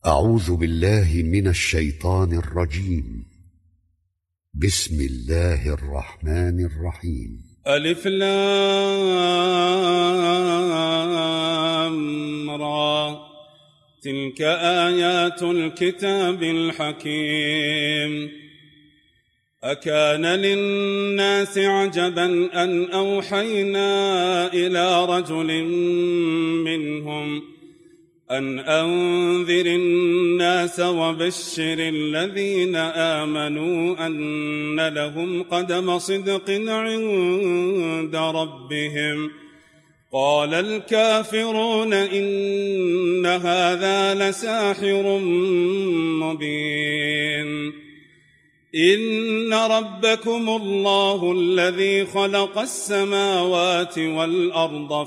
أعوذ بالله من الشيطان الرجيم. بسم الله الرحمن الرحيم. ألف لام را، تلك آيات الكتاب الحكيم. أكان للناس عجبا أن أوحينا إلى رجل منهم أن أنذر الناس وبشر الذين آمنوا أن لهم قدم صدق عند ربهم. قال الكافرون إن هذا لساحر مبين. إن ربكم الله الذي خلق السماوات والأرض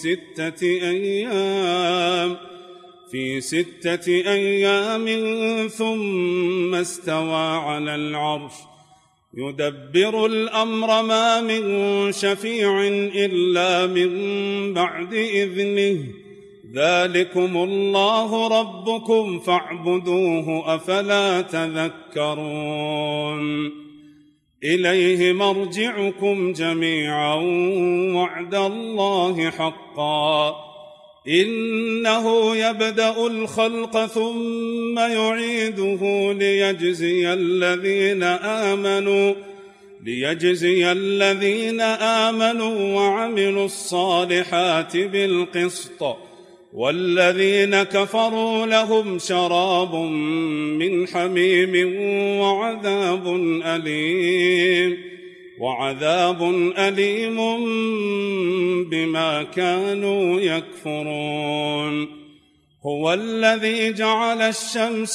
في 6 أيام ثم استوى على العرش يدبر الأمر، ما من شفيع إلا من بعد إذنه. ذلكم الله ربكم فاعبدوه، أفلا تذكرون. إليه مرجعكم جميعا وعد الله حقا، إنه يبدأ الخلق ثم يعيده ليجزي الذين آمنوا وعملوا الصالحات بالقسط، والذين كفروا لهم شراب من حميم وعذاب أليم بما كانوا يكفرون. هو الذي جعل الشمس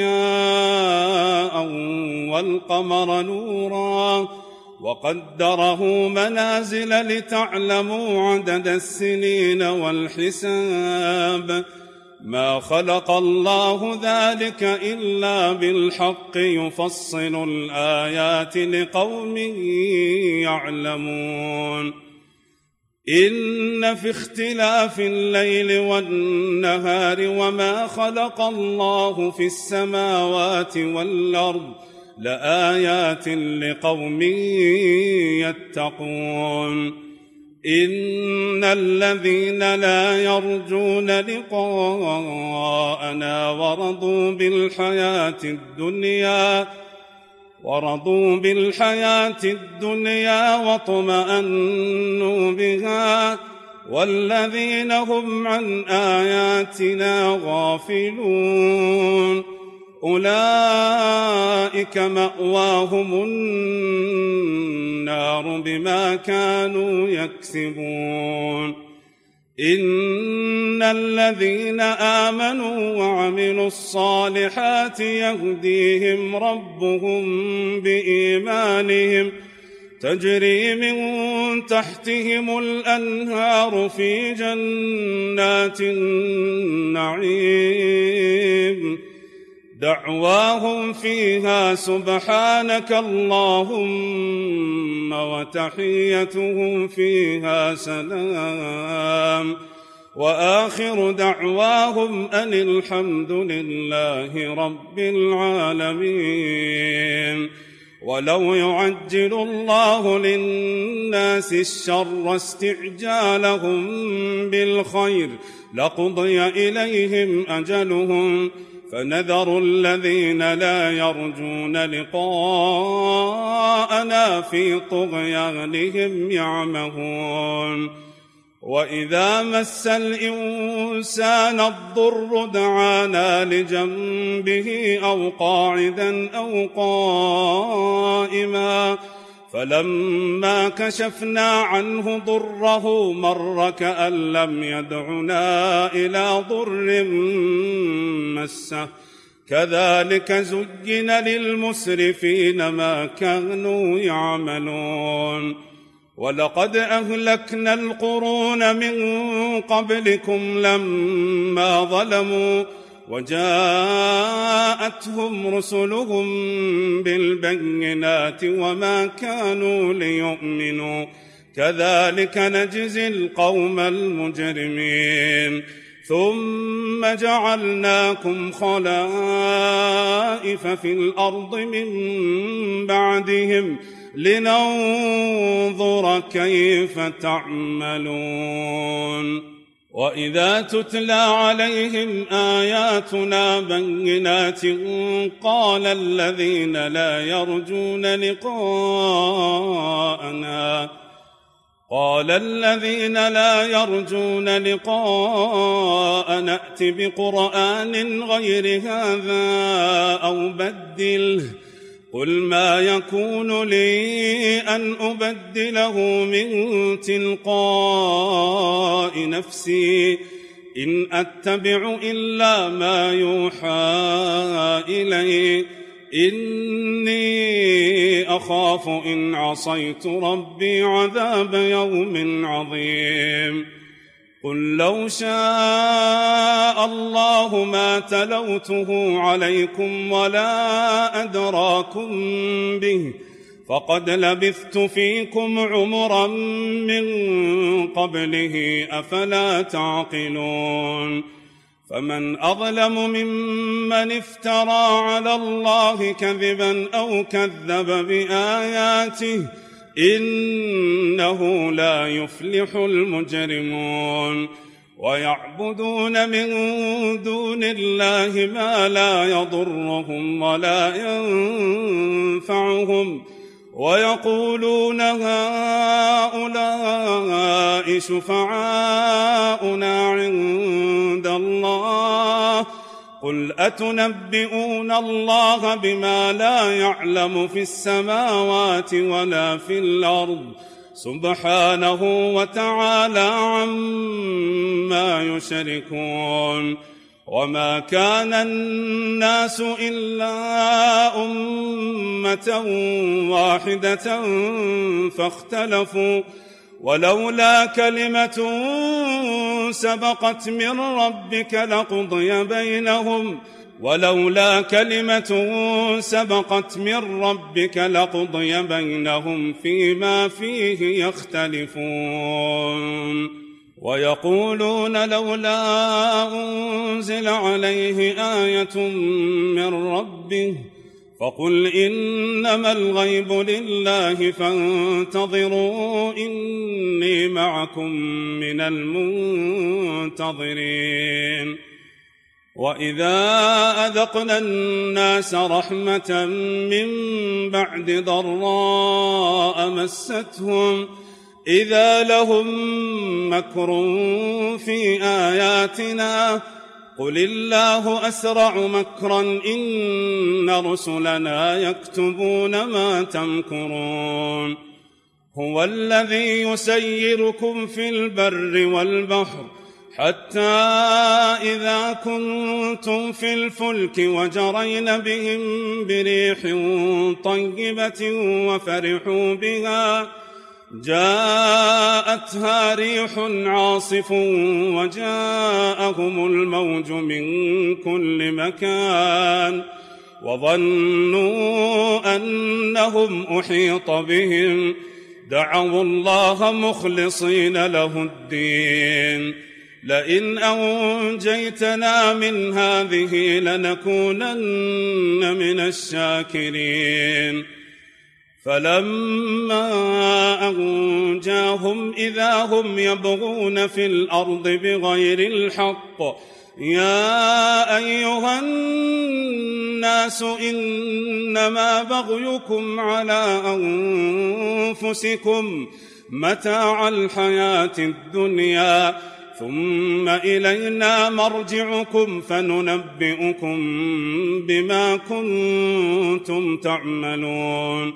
ضياء والقمر نورا وقدره منازل لتعلموا عدد السنين والحساب. ما خلق الله ذلك إلا بالحق، يفصل الآيات لقوم يعلمون. إن في اختلاف الليل والنهار وما خلق الله في السماوات والأرض لآيات لقوم يتقون. إن الذين لا يرجون لقاءنا ورضوا بالحياة الدنيا واطمأنوا بها، والذين هم عن آياتنا غافلون أولئك مأواهم النار بما كانوا يكسبون. إن الذين آمنوا وعملوا الصالحات يهديهم ربهم بإيمانهم، تجري من تحتهم الأنهار في جنات النعيم، دعواهم فيها سبحانك اللهم وتحيتهم فيها سلام، وآخر دعواهم أن الحمد لله رب العالمين. ولو يعجل الله للناس الشر استعجالهم بالخير لقضي إليهم أجلهم، فنذر الذين لا يرجون لقاءنا في طغيانهم يعمهون. وإذا مس الإنسان الضر دعانا لجنبه أو قاعدا أو قائما، فلما كشفنا عنه ضره مر كأن لم يدعنا إلى ضر مسه، كذلك زين للمسرفين ما كانوا يعملون. ولقد أهلكنا القرون من قبلكم لما ظلموا وجاءتهم رسلهم بالبينات وما كانوا ليؤمنوا، كذلك نجزي القوم المجرمين. ثم جعلناكم خلائف في الأرض من بعدهم لننظر كيف تعملون وإذا تتلى عليهم آياتنا بينات قال الذين لا يرجون لقاءنا ائت بقرآن غير هذا أو بدله قل ما يكون لي أن أبدله من تلقاء نفسي إن أتبع إلا ما يوحى إلي إني أخاف إن عصيت ربي عذاب يوم عظيم قل لو شاء الله ما تلوته عليكم ولا أدراكم به فقد لبثت فيكم عمرا من قبله أفلا تعقلون فمن أظلم ممن افترى على الله كذبا أو كذب بآياته إنه لا يفلح المجرمون ويعبدون من دون الله ما لا يضرهم ولا ينفعهم ويقولون هؤلاء شفعاؤنا عند الله قل أتنبئون الله بما لا يعلم في السماوات ولا في الأرض سبحانه وتعالى عما يشركون وما كان الناس إلا أمة واحدة فاختلفوا ولولا كلمة سبقت من ربك لقضي بينهم فيما فيه يختلفون ويقولون لولا أنزل عليه آية من ربه فقل إنما الغيب لله فانتظروا إني معكم من المنتظرين وإذا أذقنا الناس رحمة من بعد ضراء مستهم إذا لهم مكر في آياتنا قل الله أسرع مكرا إن رسلنا يكتبون ما تمكرون هو الذي يسيركم في البر والبحر حتى إذا كنتم في الفلك وجرين بهم بريح طيبة وفرحوا بها جاءتها ريح عاصف وجاءهم الموج من كل مكان وظنوا أنهم أحيط بهم دعوا الله مخلصين له الدين لئن أنجيتنا من هذه لنكونن من الشاكرين فلما أنجاهم إذا هم يبغون في الأرض بغير الحق يا أيها الناس إنما بغيكم على أنفسكم متاع الحياة الدنيا ثم إلينا مرجعكم فننبئكم بما كنتم تعملون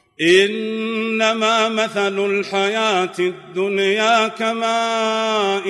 إنما مثل الحياة الدنيا كماء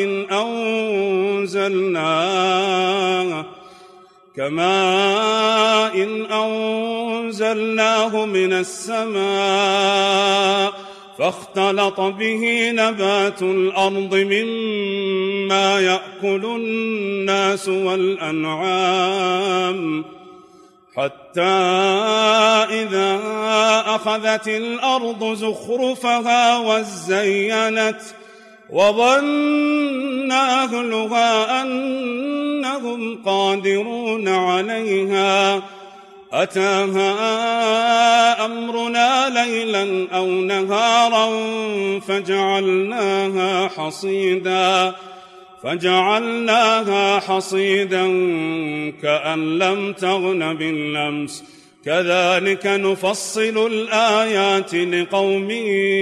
أنزلناه من السماء فاختلط به نبات الأرض مما يأكل الناس والأنعام حتى إذا أخذت الأرض زخرفها وظن أهلها أنهم قادرون عليها أتاها أمرنا ليلا أو نهارا فجعلناها حصيدا كأن لم تغن بالأمس كذلك نفصل الآيات لقوم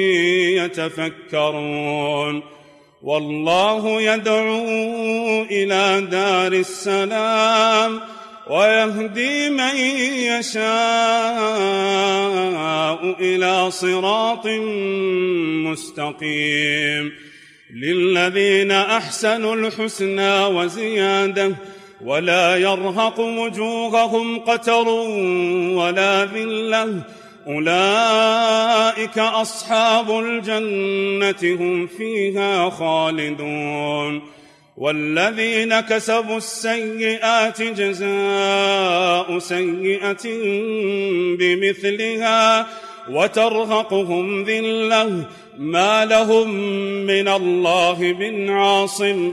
يتفكرون والله يدعو إلى دار السلام ويهدي من يشاء إلى صراط مستقيم للذين أحسنوا الحسنى وزيادة ولا يرهق وجوههم قتر ولا ذلة أولئك أصحاب الجنة هم فيها خالدون والذين كسبوا السيئات جزاء سيئة بمثلها وترهقهم ذلة ما لهم من الله من عاصم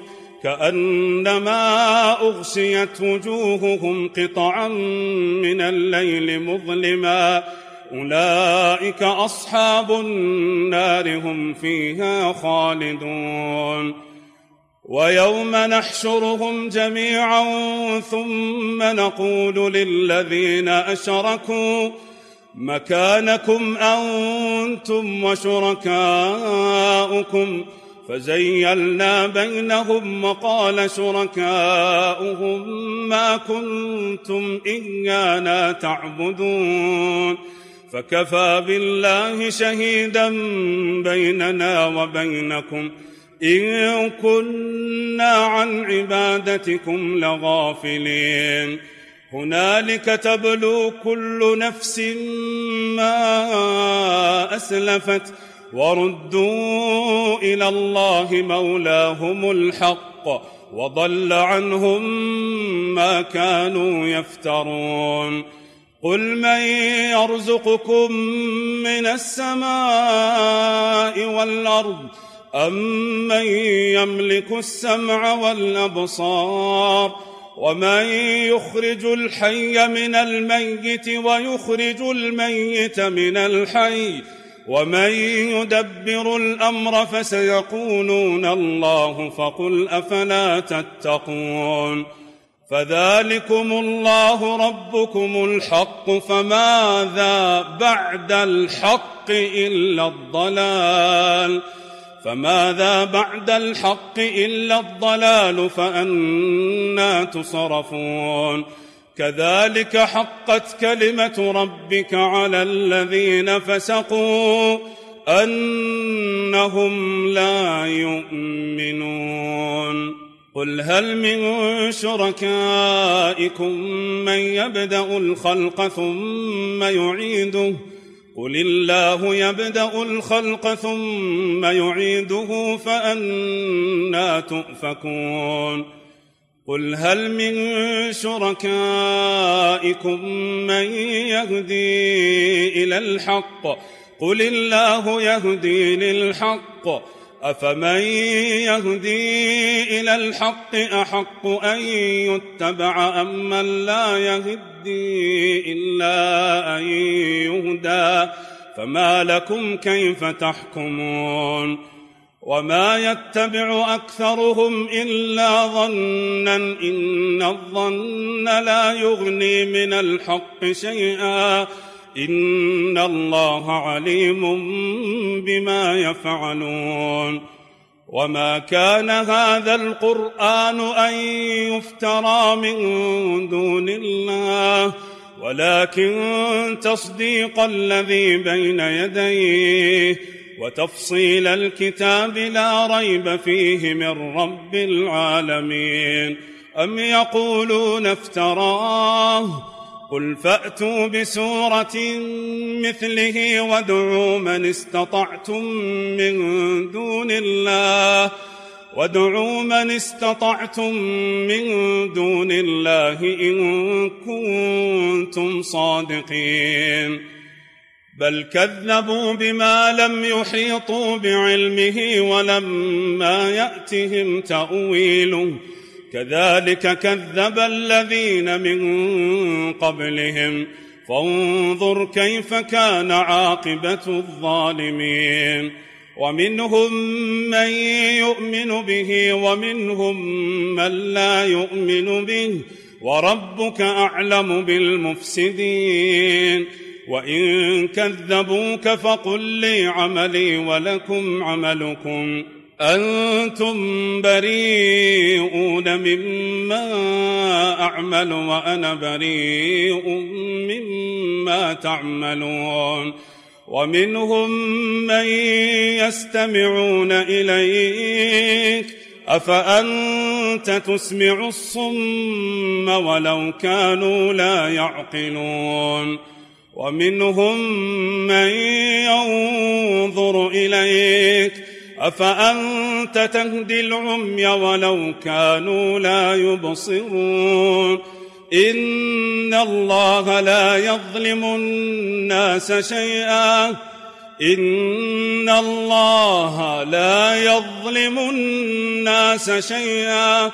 كأنما أغشيت وجوههم قطعا من الليل مظلما أولئك أصحاب النار هم فيها خالدون ويوم نحشرهم جميعا ثم نقول للذين أشركوا مكانكم أنتم وشركاؤكم فزيلنا بينهم وقال شركاؤهم ما كنتم إيانا تعبدون فكفى بالله شهيدا بيننا وبينكم إن كنا عن عبادتكم لغافلين هنالك تبلو كل نفس ما أسلفت وردوا إلى الله مولاهم الحق وضل عنهم ما كانوا يفترون قل من يرزقكم من السماء والأرض أمن يملك السمع والأبصار ومن يخرج الحي من الميت ويخرج الميت من الحي ومن يدبر الأمر فسيقولون الله فقل أفلا تتقون فذلكم الله ربكم الحق فماذا بعد الحق إلا الضلال فأنى تصرفون كذلك حقت كلمة ربك على الذين فسقوا أنهم لا يؤمنون قل هل من شركائكم من يبدأ الخلق ثم يعيده قل الله يبدأ الخلق ثم يعيده فأنى تؤفكون قل هل من شركائكم من يهدي إلى الحق قل الله يهدي للحق أفمن يهدي إلى الحق أحق أن يتبع أم من لا يهدي إلا أن يهدى فما لكم كيف تحكمون وما يتبع أكثرهم إلا ظنا إن الظن لا يغني من الحق شيئا إن الله عليم بما يفعلون وما كان هذا القرآن أن يفترى من دون الله ولكن تصديق الذي بين يديه وتفصيل الكتاب لا ريب فيه من رب العالمين أم يقولون افتراه قل فأتوا بسورة مثله وادعوا من استطعتم من دون الله إن كنتم صادقين بل كذبوا بما لم يحيطوا بعلمه ولما يأتهم تأويله كذلك كذب الذين من قبلهم فانظر كيف كان عاقبة الظالمين ومنهم من يؤمن به ومنهم من لا يؤمن به وربك أعلم بالمفسدين وإن كذبوك فقل لي عملي ولكم عملكم أنتم بريئون مما أعمل وأنا بريء مما تعملون ومنهم من يستمعون إليك أفأنت تسمع الصم ولو كانوا لا يعقلون ومنهم من ينظر إليك أفأنت تهدي العمي ولو كانوا لا يبصرون إن الله لا يظلم الناس شيئا إن الله لا يظلم الناس شيئا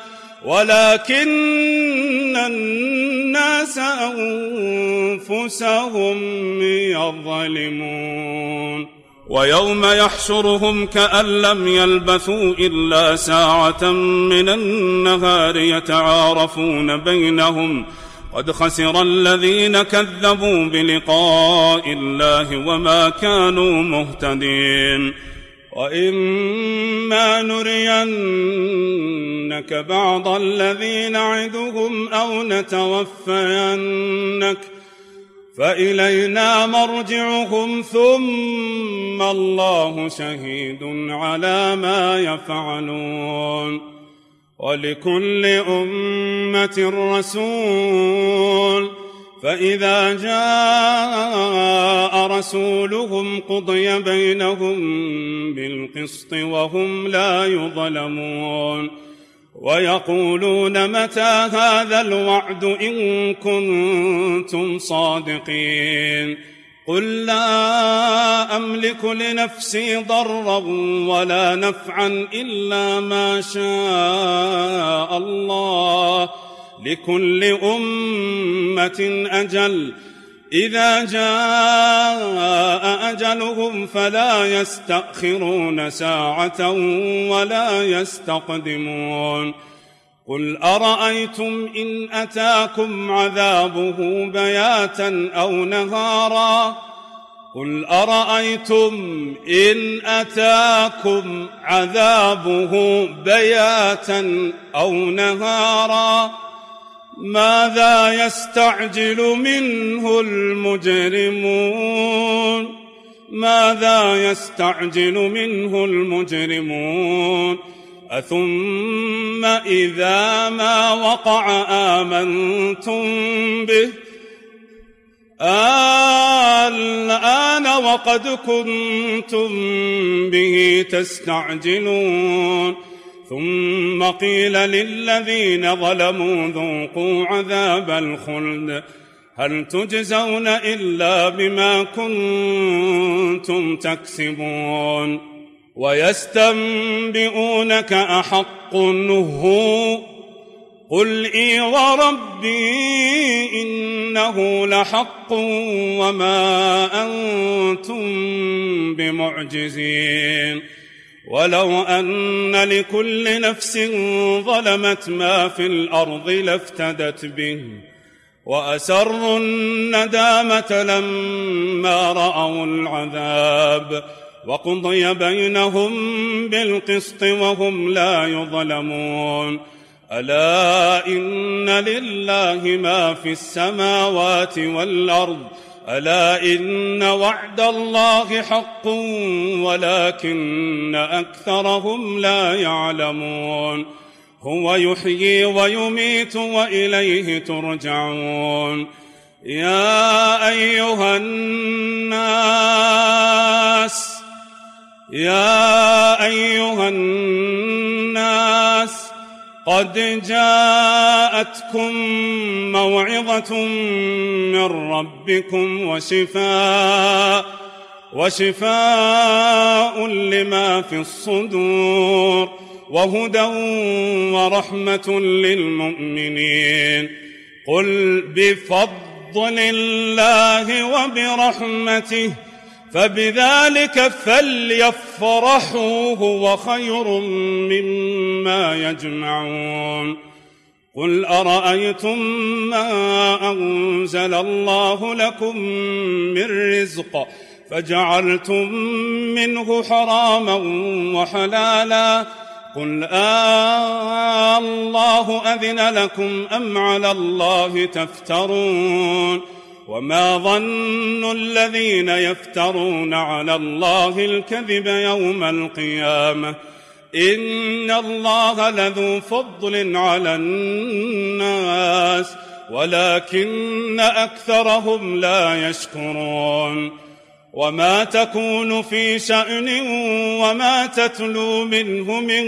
ولكن الناس أنفسهم يظلمون ويوم يحشرهم كأن لم يلبثوا إلا ساعة من النهار يتعارفون بينهم قد خسر الذين كذبوا بلقاء الله وما كانوا مهتدين وإما نرينك بعض الذي نعدهم أو نتوفينك فإلينا مرجعهم ثم الله شهيد على ما يفعلون ولكل أمة رسول فإذا جاء رسولهم قضي بينهم بالقسط وهم لا يظلمون ويقولون متى هذا الوعد إن كنتم صادقين قل لا أملك لنفسي ضرا ولا نفعا إلا ما شاء الله لكل أمة أجل إذا جاء أجلهم فلا يستأخرون ساعة ولا يستقدمون قل أرأيتم إن أتاكم عذابه بياتا أو نهارا قل أرأيتم إن أتاكم عذابه بياتا أو نهارا ماذا يستعجل منه المجرمون ماذا يستعجل منه المجرمون أثم إذا ما وقع آمنتم به الآن وقد كنتم به تستعجلون ثم قيل للذين ظلموا ذوقوا عذاب الخلد هل تجزون إلا بما كنتم تكسبون ويستنبئونك أحق هو قل إي وربي إنه لحق وما أنتم بمعجزين ولو أن لكل نفس ظلمت ما في الأرض لافتدت به وأسروا الندامة لما رأوا العذاب وقضي بينهم بالقسط وهم لا يظلمون ألا إن لله ما في السماوات والأرض ألا إن وعد الله حق ولكن أكثرهم لا يعلمون هو يحيي ويميت وإليه ترجعون يا أيها الناس قد جاءتكم موعظة من ربكم وشفاء لما في الصدور وهدى ورحمة للمؤمنين. قل بفضل الله وبرحمته فبذلك فليفرحوا هو خير مما يجمعون. قل أرأيتم ما أنزل الله لكم من رزق فجعلتم منه حراما وحلالا قل الله أذن لكم أم على الله تفترون. وما ظن الذين يفترون على الله الكذب يوم القيامة إن الله لذو فضل على الناس ولكن أكثرهم لا يشكرون. وما تكون في شأن وما تتلو منه من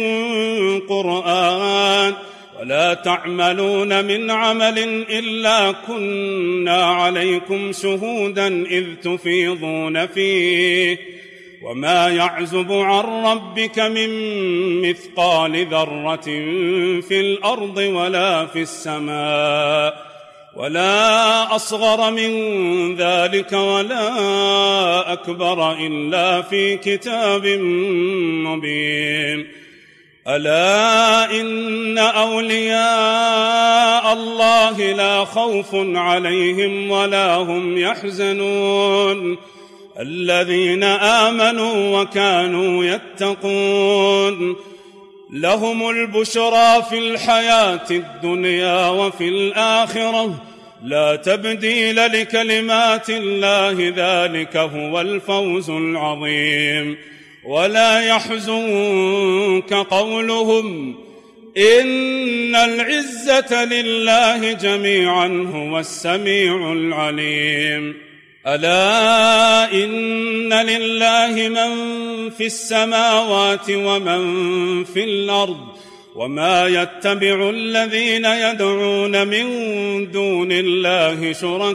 قرآن ولا تعملون من عمل إلا كنا عليكم شهودا إذ تفيضون فيه وما يعزب عن ربك من مثقال ذرة في الأرض ولا في السماء ولا أصغر من ذلك ولا أكبر إلا في كتاب مبين. ألا إن أولياء الله لا خوف عليهم ولا هم يحزنون الذين آمنوا وكانوا يتقون. لهم البشرى في الحياة الدنيا وفي الآخرة لا تبديل لكلمات الله ذلك هو الفوز العظيم. ولا يحزنك قولهم إن العزة لله جميعا هو السميع العليم. ألا إن لله من في السماوات ومن في الأرض وما يتبع الذين يدعون من دون الله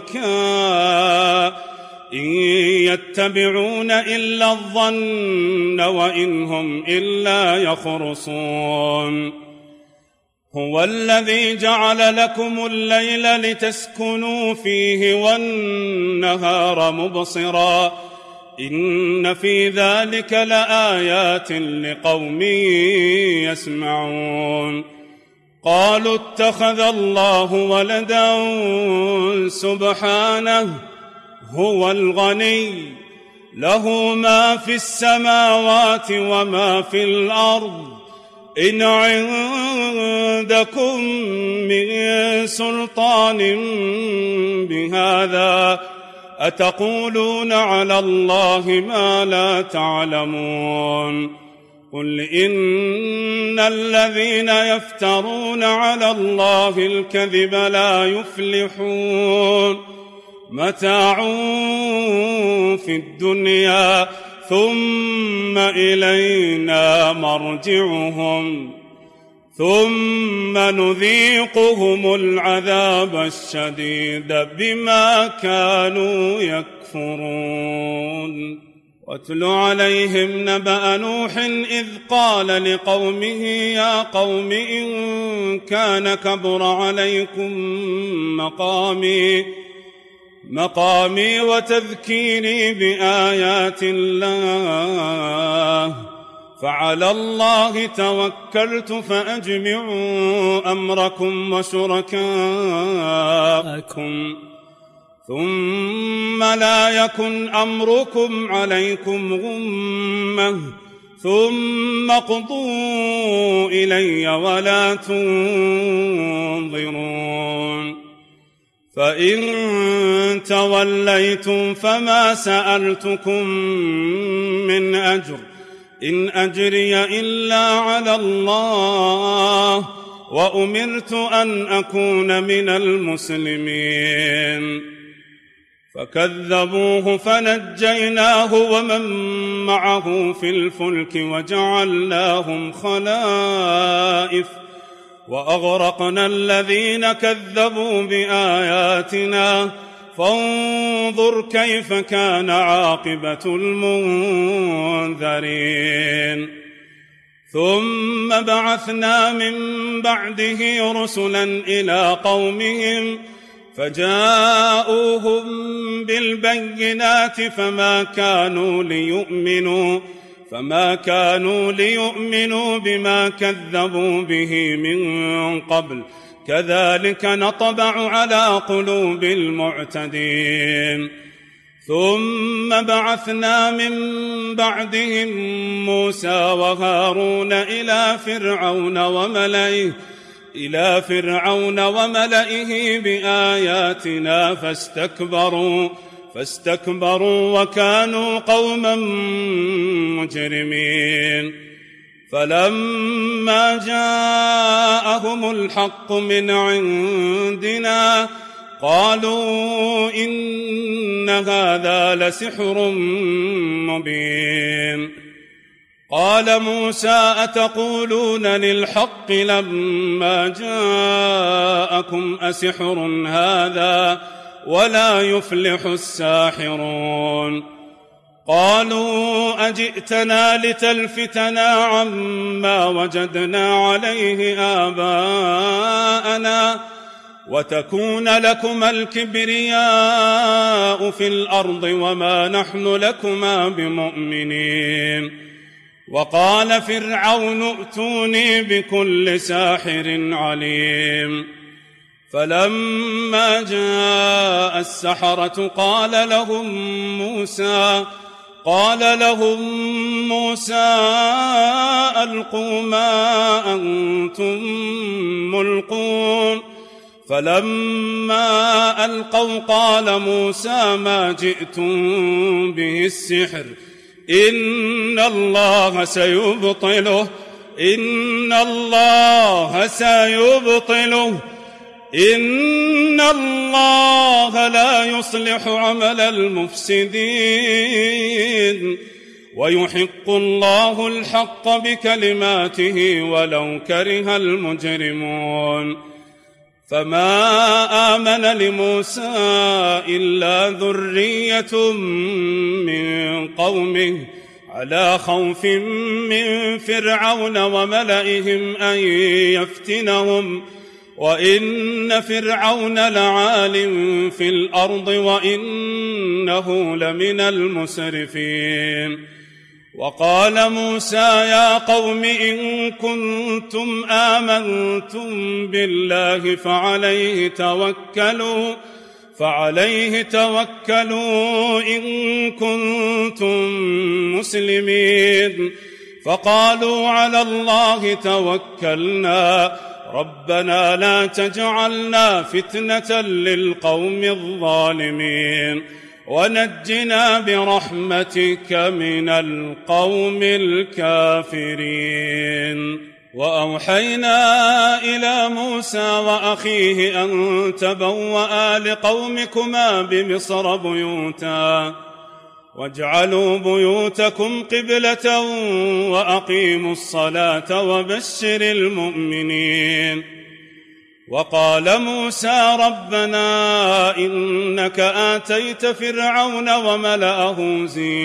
شركاء إن يتبعون إلا الظن وإن هم إلا يخرصون. هو الذي جعل لكم الليل لتسكنوا فيه والنهار مبصرا إن في ذلك لآيات لقوم يسمعون. قالوا اتخذ الله ولدا سبحانه هو الغني له ما في السماوات وما في الأرض إن عندكم من سلطان بهذا أتقولون على الله ما لا تعلمون. قل إن الذين يفترون على الله الكذب لا يفلحون متاع في الدنيا ثم إلينا مرجعهم ثم نذيقهم العذاب الشديد بما كانوا يكفرون. واتل عليهم نبأ نوح إذ قال لقومه يا قوم إن كان كبر عليكم مقامي وتذكيري بآيات الله فعلى الله توكلت فأجمعوا أمركم وشركاءكم ثم لا يكن أمركم عليكم غمة ثم اقضوا إلي ولا تنظرون. فإن توليتم فما سألتكم من أجر إن أجري إلا على الله وأمرت أن أكون من المسلمين. فكذبوه فنجيناه ومن معه في الفلك وجعلناهم خلائف وأغرقنا الذين كذبوا بآياتنا فانظر كيف كان عاقبة المنذرين ثم بعثنا من بعده رسلا إلى قومهم فجاءوهم بالبينات فما كانوا ليؤمنوا بما كذبوا به من قبل كذلك نطبع على قلوب المعتدين ثم بعثنا من بعدهم موسى وهارون إلى فرعون وملئه بآياتنا فاستكبروا وكانوا قوما مجرمين فلما جاءهم الحق من عندنا قالوا إن هذا لسحر مبين قال موسى أتقولون للحق لما جاءكم أسحر هذا ولا يفلح الساحرون قالوا أجئتنا لتلفتنا عما وجدنا عليه آباءنا وتكون لكما الكبرياء في الأرض وما نحن لكما بمؤمنين وقال فرعون ائتوني بكل ساحر عليم فلما جاء السحرة قال لهم موسى ألقوا ما أنتم ملقون فلما ألقوا قال موسى ما جئتم به السحر إن الله سيبطله إن الله لا يصلح عمل المفسدين ويحق الله الحق بكلماته ولو كره المجرمون فما آمن لموسى إلا ذرية من قومه على خوف من فرعون وملئهم أن يفتنهم وإن فرعون لعال في الأرض وإنه لمن المسرفين وقال موسى يا قوم إن كنتم آمنتم بالله فعليه توكلوا إن كنتم مسلمين فقالوا على الله توكلنا ربنا لا تجعلنا فتنة للقوم الظالمين ونجنا برحمتك من القوم الكافرين وأوحينا إلى موسى وأخيه أن تبوأ لقومكما بمصر بيوتا واجعلوا بيوتكم قبلة وأقيموا الصلاة وبشر المؤمنين وقال موسى ربنا إنك آتيت فرعون وملأه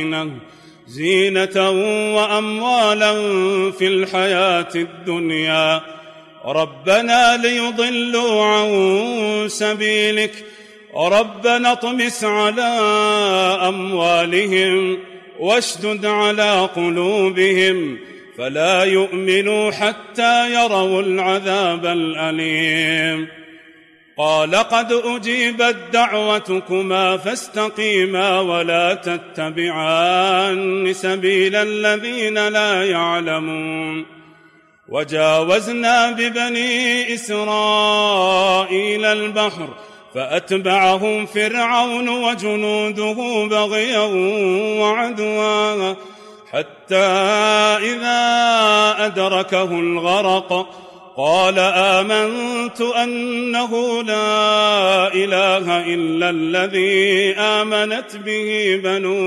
زينة وأموالا في الحياة الدنيا ربنا ليضلوا عن سبيلك ربنا اطمس على أموالهم واشدد على قلوبهم فلا يؤمنوا حتى يروا العذاب الأليم قال قد أجيبت دعوتكما فاستقيما ولا تتبعان سبيل الذين لا يعلمون وجاوزنا ببني إسرائيل البحر فأتبعهم فرعون وجنوده بغيا وعدوا حتى إذا أدركه الغرق قال آمنت أنه لا إله إلا الذي آمنت به بنو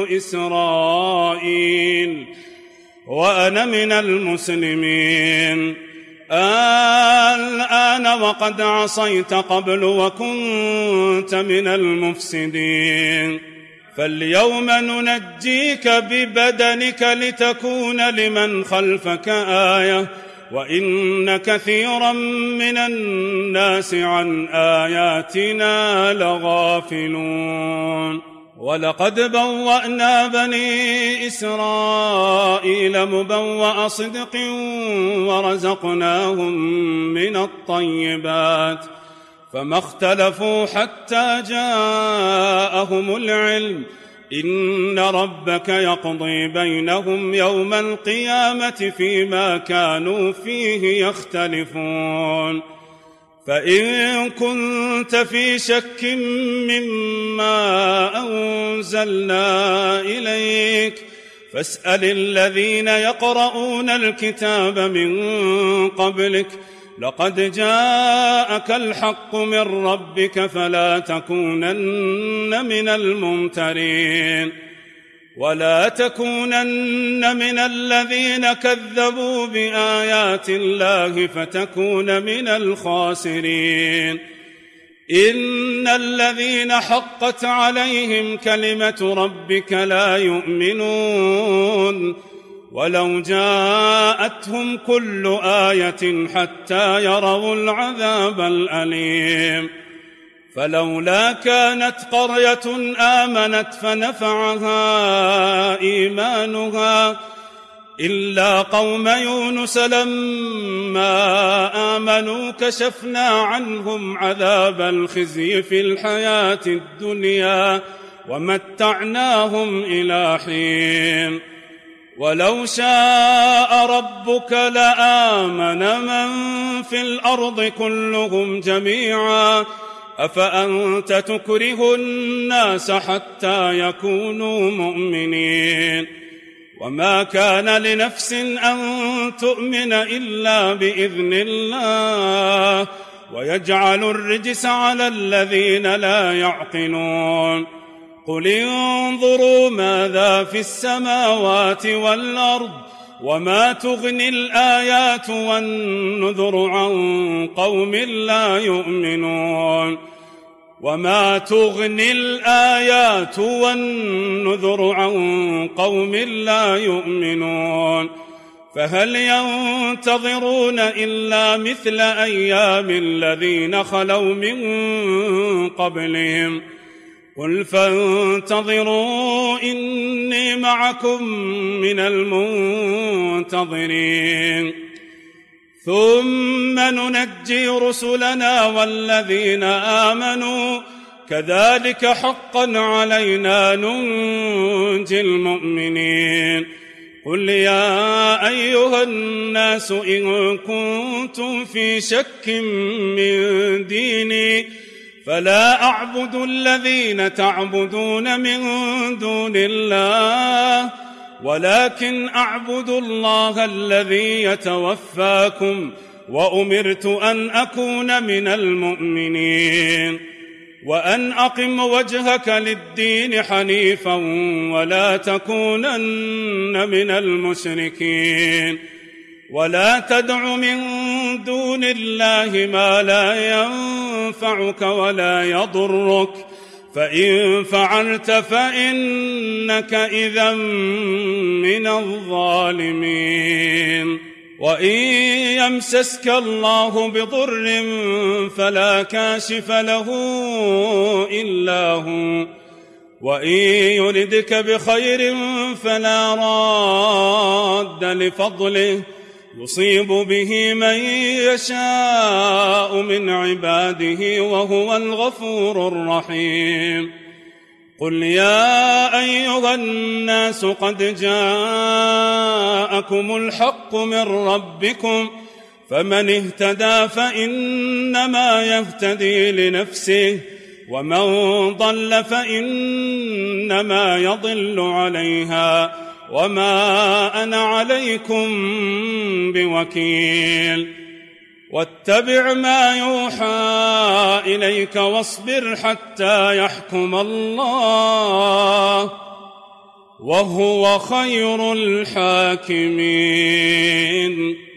إسرائيل وأنا من المسلمين الآن وقد عصيت قبل وكنت من المفسدين فاليوم ننجيك ببدنك لتكون لمن خلفك آية وإن كثيرا من الناس عن آياتنا لغافلون ولقد بوأنا بني إسرائيل مبوأ صدق ورزقناهم من الطيبات فما اختلفوا حتى جاءهم العلم إن ربك يقضي بينهم يوم القيامة فيما كانوا فيه يختلفون فإن كنت في شك مما أنزلنا إليك فاسأل الذين يقرؤون الكتاب من قبلك لقد جاءك الحق من ربك فلا تكونن من الممترين ولا تكونن من الذين كذبوا بآيات الله فتكون من الخاسرين إن الذين حقت عليهم كلمة ربك لا يؤمنون ولو جاءتهم كل آية حتى يروا العذاب الأليم فلولا كانت قرية آمنت فنفعها إيمانها إلا قوم يونس لما آمنوا كشفنا عنهم عذاب الخزي في الحياة الدنيا ومتعناهم إلى حين ولو شاء ربك لآمن من في الأرض كلهم جميعا أفأنت تكره الناس حتى يكونوا مؤمنين وما كان لنفس أن تؤمن إلا بإذن الله ويجعل الرجس على الذين لا يعقلون قل انظروا ماذا في السماوات والأرض وما تغني الآيات والنذر عن قوم لا يؤمنون وما تغني الآيات والنذر عن قوم لا يؤمنون فهل ينتظرون إلا مثل أيام الذين خلوا من قبلهم قل فانتظروا إني معكم من المنتظرين ثم ننجي رسلنا والذين آمنوا كذلك حقا علينا ننجي المؤمنين قل يا أيها الناس إن كنتم في شك من ديني فلا أعبد الذين تعبدون من دون الله ولكن أعبد الله الذي يتوفاكم وأمرت أن أكون من المؤمنين وأن أقم وجهك للدين حنيفا ولا تكونن من المشركين ولا تدع من دون الله ما لا ينفعك ولا يضرك فإن فعلت فإنك إذا من الظالمين وإن يمسسك الله بضر فلا كاشف له إلا هو وإن يردك بخير فلا راد لفضله يصيب به من يشاء من عباده وهو الغفور الرحيم قل يا أيها الناس قد جاءكم الحق من ربكم فمن اهتدى فإنما يهتدي لنفسه ومن ضل فإنما يضل عليها وما أنا عليكم بوكيل واتبع ما يوحى إليك واصبر حتى يحكم الله وهو خير الحاكمين